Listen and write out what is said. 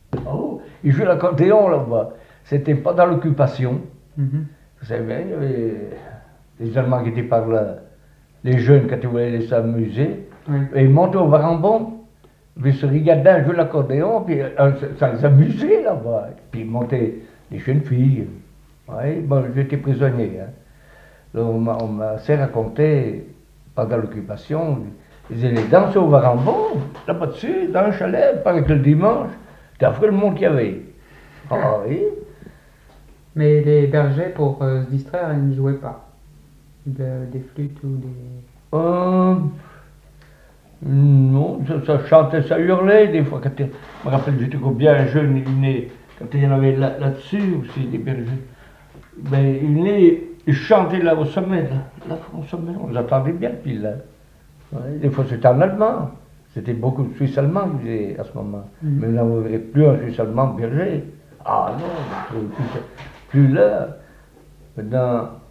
Oh, ils jouaient l'accordéon là-bas. C'était pas dans l'occupation. Mhm. Vous savez bien, il y avait les Allemands qui étaient par là. Les jeunes, quand ils voulaient aller s'amuser, Oui. et ils montaient au Varambon, puis se regardaient jouer l'accordéon, puis ça les amusait là-bas. Puis ils montaient les jeunes filles. Oui, bon, j'étais prisonnier. Hein. On m'a assez raconté, pendant l'occupation, ils allaient danser au Varambon, là-bas dessus, dans un chalet, paraît que le dimanche, c'était affreux le monde qu'il y avait. Ah oui. Mais les bergers, pour se distraire, ils ne jouaient pas des flûtes ou des... Non, ça chantait, ça hurlait des fois. Je me rappelle, j'étais bien jeune, quand il y en avait là-dessus aussi, des bergers. Ben, ils chantaient là au sommet, là au sommet, on les entendait bien, puis là. Ouais, des fois c'était en allemand. C'était beaucoup de Suisses allemands qui faisaient à ce moment. Mais on n'avait plus un Suisse allemand berger. Ah non, plus là. Maintenant,